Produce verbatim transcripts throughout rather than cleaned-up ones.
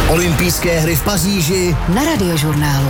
Olympijské hry v Paříži na Radiožurnálu.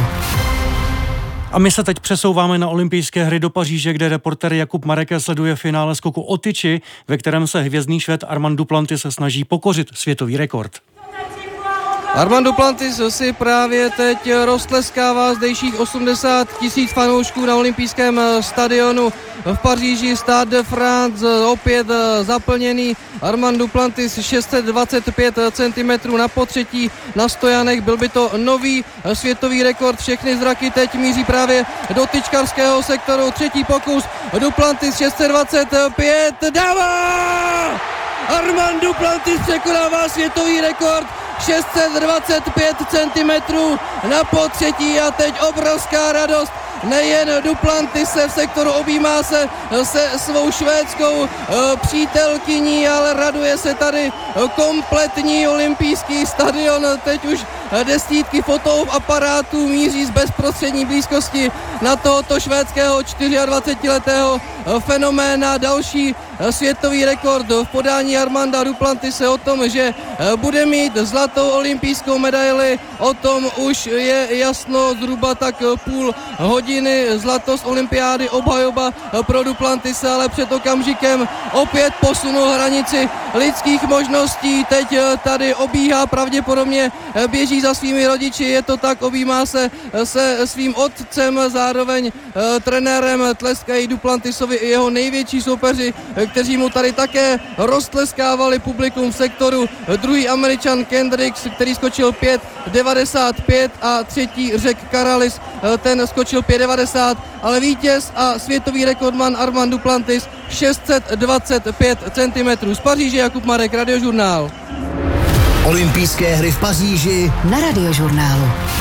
A my se teď přesouváme na olympijské hry do Paříže, kde reportér Jakub Marek sleduje finále skoku o tyči, ve kterém se hvězdný Švéd Armand Duplantis se snaží pokořit světový rekord. Armand Duplantis si právě teď roztleskává zdejších osmdesát tisíc fanoušků na olympijském stadionu v Paříži. Stade de France opět zaplněný. Armand Duplantis šest set dvacet pět centimetrů na potřetí na stojanech. Byl by to nový světový rekord. Všechny zraky teď míří právě do tyčkarského sektoru. Třetí pokus. Duplantis šest set dvacet pět. Dává! Armand Duplantis překonává světový rekord. šest set dvacet pět centimetrů na potřetí a teď obrovská radost. Nejen Duplantise v sektoru, objímá se se svou švédskou e, přítelkyní, ale raduje se tady kompletní olympijský stadion. Teď už desítky fotoaparátů míří z bezprostřední blízkosti na tohoto švédského dvacetičtyřletého fenoména. Další světový rekord v podání Armanda Duplantise. O tom, že bude mít zlatou olympijskou medaili, o tom už je jasno zhruba tak půl hodiny. Zlato z olympiády, obhajoba pro Duplantise, ale před okamžikem opět posunul hranici lidských možností. Teď tady obíhá, pravděpodobně běží za svými rodiči, je to tak, objímá se se svým otcem, zároveň e, trenérem, tleskají Duplantisovi i jeho největší soupeři, kteří mu tady také roztleskávali publikum v sektoru. Druhý Američan Kendricks, který skočil pět devadesát pět, a třetí Řek Karalis, ten skočil pět devadesát, ale vítěz a světový rekordman Armand Duplantis šest set dvacet pět centimetrů. Z Paříže Jakub Marek, Radiožurnál. Olympijské hry v Paříži na Radiožurnálu.